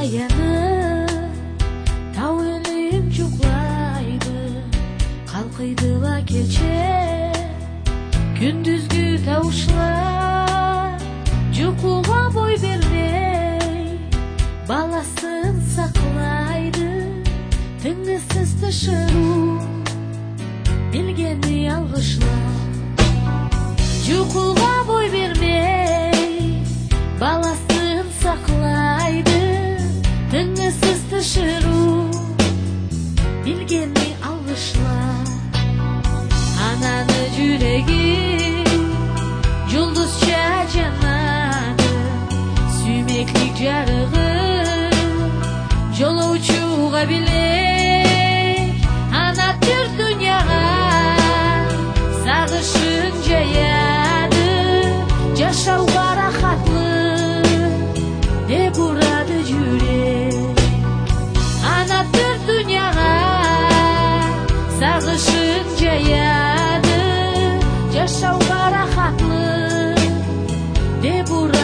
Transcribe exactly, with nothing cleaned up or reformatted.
таянып, тау өлім жұқлайды, қалқидыла келче, күндүзгү тауышлар, жұқуға бой бермей, баласын сақлайды, тыңысыз тышыру, білгені алғышла. Жұқуға бой бермей, баласын сақлайды, тыңысыз тышыру, білгені алғышла. Ананы жүрегі жұлдызша жанады, сүймеклік жарығы жолаучуға билек. Ана төр дүнияға сағышын жаяды, жашауға рахатлы деп ұрады жүрек. Ана төр дүнияға сағышын жаяды, жашауға рахатлы деп ұрады.